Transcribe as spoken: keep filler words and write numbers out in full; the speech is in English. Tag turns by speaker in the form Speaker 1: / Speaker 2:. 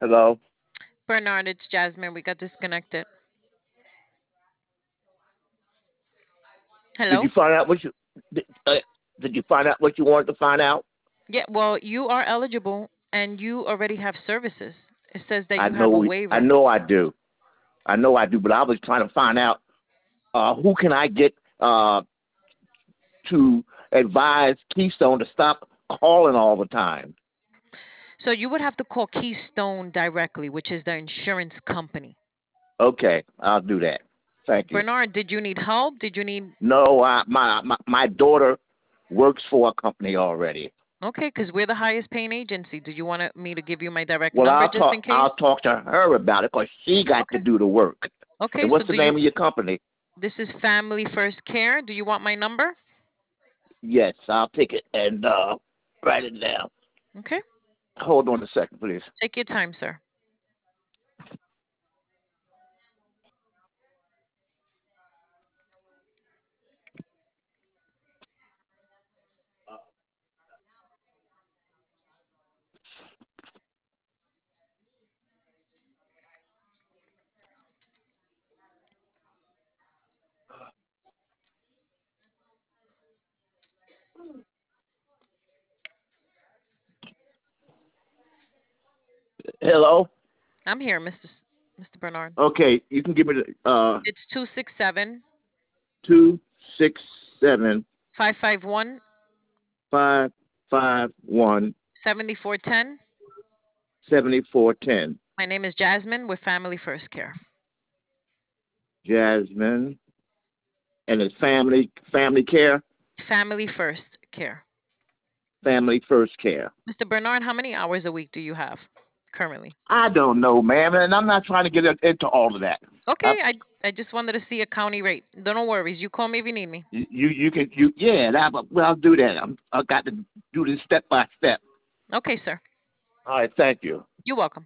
Speaker 1: Hello.
Speaker 2: Bernard, it's Jasmine. We got disconnected.
Speaker 1: Did
Speaker 2: Hello?
Speaker 1: you find out what you did, uh, did you find out what you wanted to find out?
Speaker 2: Yeah, well, you are eligible and you already have services. It says that
Speaker 1: I
Speaker 2: you have a
Speaker 1: know I
Speaker 2: waiver.
Speaker 1: know I do. I know I do, but I was trying to find out uh, who can I get uh, to advise Keystone to stop calling all the time.
Speaker 2: So you would have to call Keystone directly, which is the insurance company.
Speaker 1: Okay, I'll do that. Thank you.
Speaker 2: Bernard, did you need help? Did you need.
Speaker 1: No, I, my, my my daughter works for a company already.
Speaker 2: Okay, because we're the highest paying agency. Do you want to- me to give you my direct
Speaker 1: Well,
Speaker 2: number
Speaker 1: I'll
Speaker 2: just
Speaker 1: talk
Speaker 2: in case?
Speaker 1: I'll talk to her about it because she got to
Speaker 2: Okay.
Speaker 1: do the work. And
Speaker 2: Okay, so
Speaker 1: what's the
Speaker 2: do you.
Speaker 1: name of your company?
Speaker 2: This is Family First Care. Do you want my number?
Speaker 1: Yes, I'll take it and uh, write it down.
Speaker 2: Okay.
Speaker 1: Hold on a second, please.
Speaker 2: Take your time, sir.
Speaker 1: Hello.
Speaker 2: I'm here, Mister S- Mister Bernard.
Speaker 1: Okay, you can give me the uh
Speaker 2: It's two six seven
Speaker 1: two six seven
Speaker 2: five five one
Speaker 1: five five one
Speaker 2: seventy four ten.
Speaker 1: seventy four ten.
Speaker 2: My name is Jasmine with Family First Care.
Speaker 1: Jasmine, and it's family family care,
Speaker 2: Family First Care.
Speaker 1: family first care.
Speaker 2: Mister Bernard, how many hours a week do you have currently?
Speaker 1: I don't know, ma'am, and I'm not trying to get into all of that.
Speaker 2: Okay,
Speaker 1: Uh,
Speaker 2: I I just wanted to see a county rate. No worries. You call me if you need me.
Speaker 1: you you can you yeah, that, well, I'll do that. I'm, I got to do this step by step.
Speaker 2: Okay, sir.
Speaker 1: All right, thank you.
Speaker 2: You're welcome.